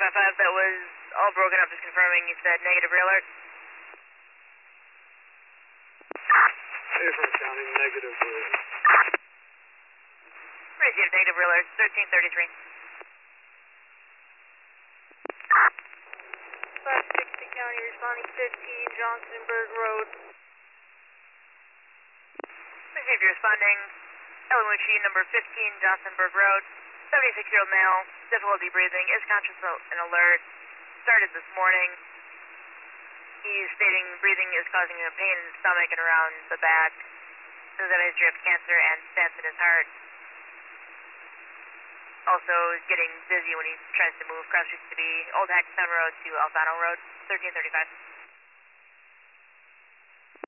555, that was all broken up, just confirming you said negative rear alert. Different county, negative rear. Received negative rear alert, 1333. 560 County, responding 15 Johnsonburg Road. Received, you're responding Elamuchi, number 15 Johnsonburg Road. 76-year-old male, difficulty breathing, is conscious and alert. Started this morning. He's stating breathing is causing him pain in his stomach and around the back. Does have a history of cancer and stents in his heart. Also is getting dizzy when he tries to move. Cross streets to be Old Hackstown Road to Alfano Road, 1335.